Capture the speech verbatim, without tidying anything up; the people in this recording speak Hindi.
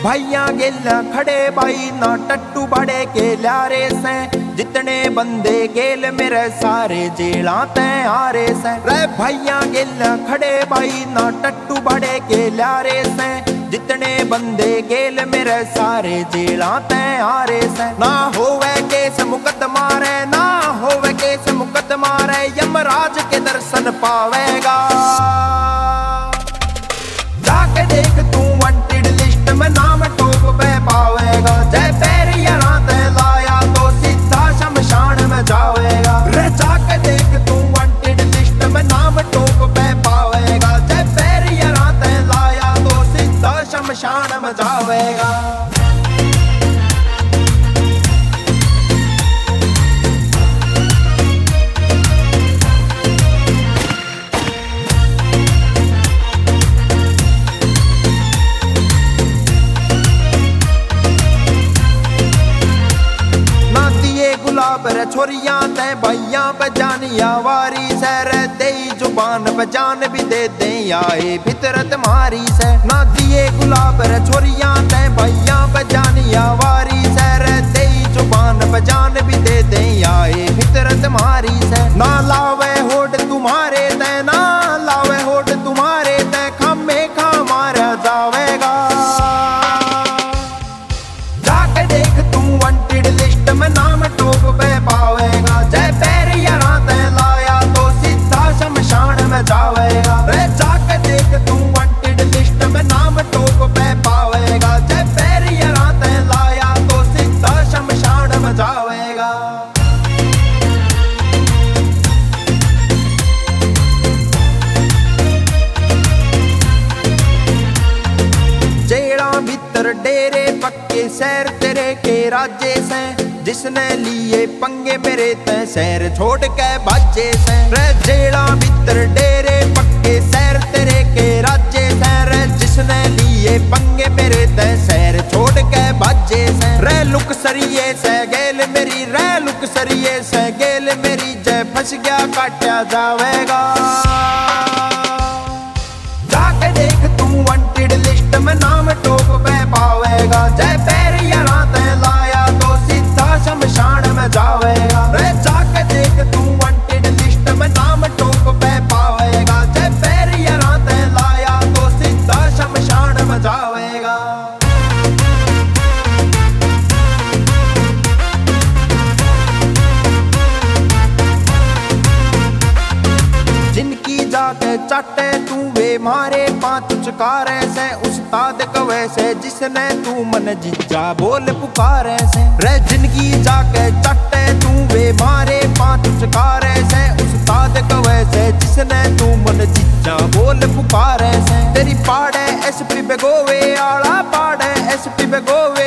भाइया गेला खड़े भाई ना टट्टू बड़े के लारे से, जितने बंदे गेल मेरे सारे जेला तय आरे से। रे भाइया गेला खड़े भाई ना टट्टू बड़े के लारे से, जितने बंदे गेल मेरे सारे जेला तय आरे से। ना होवे केस मुकदमा रे, ना होवे केस मुकदमा रे, यमराज के दर्शन पावेगा। जाके देख तू वांटेड लिस्ट में नाम टॉप पे पावेगा। जय पैरिया रात लाया तो सीधा शमशान में जावेगा। रे जाके देख तू वांटेड लिस्ट में नाम टॉप पे पावेगा। जय पैरिया रात लाया तो सीधा शमशान में जावेगा। रे छोरिया ते भैया बजानिया वारी से, रे दे जुबान बजान भी दे दे आए फितरत मारी से। ना दिए गुलाब रे छोरिया ते भैया बजानिया वारी से, रे दे जुबान बजान भी दे दे आए फितरत मारी से। ना लावे होठ तुम्हारे ते, ना लावे होठ तुम्हारे ते, खम्मे खा मारा जावेगा। जाके देख तू वांटेड लिस्ट में नाम टॉप पे पावेगा। जय पैरिया रात लाया तो सीधा शमशान में जावेगा। रे जाके देख तू वांटेड लिस्ट में नाम टॉप पे पावेगा। जय पैरिया रात लाया तो सीधा शमशान में जावेगा। जेड़ा भीतर डेरे पक्के शहर तेरे के राज्य से, जिसने लिए पंगे मेरे ते शहर छोड़ के भाजे से। रे जेड़ा भीतर डेरे पक्के शहर तेरे के राज्य से, रे जिसने लिए पंगे मेरे ते शहर छोड़ के भाजे से। रे लुक सरिये से गेल मेरी, रे लुक सरिये से गेल मेरी, जय फंस गया काटा जावेगा। जाके देख तू वांटेड लिस्ट में नाम टॉप पे पावेगा। जय पैरिया रात लाया तो सीधा शमशान में जावेगा। रे जाके देख तू वांटेड लिस्ट में नाम टॉप पे पावेगा। जय पैरिया रात लाया तो सीधा शमशान में जावेगा। जिनकी जाके चाटे तू वे मारे पांच चुकारे से, उस्ताद कवे से जिसने तू मन जिज्जा बोल पुकारे से। रे जिनकी जाके चाटे तू वे मारे पांच चुकारे से, उस्ताद कवे से जिसने तू मन जिज्जा बोल पुकारे से। तेरी पाड़े एसपी बेगोवे आला, पाड़े एसपी बेगोवे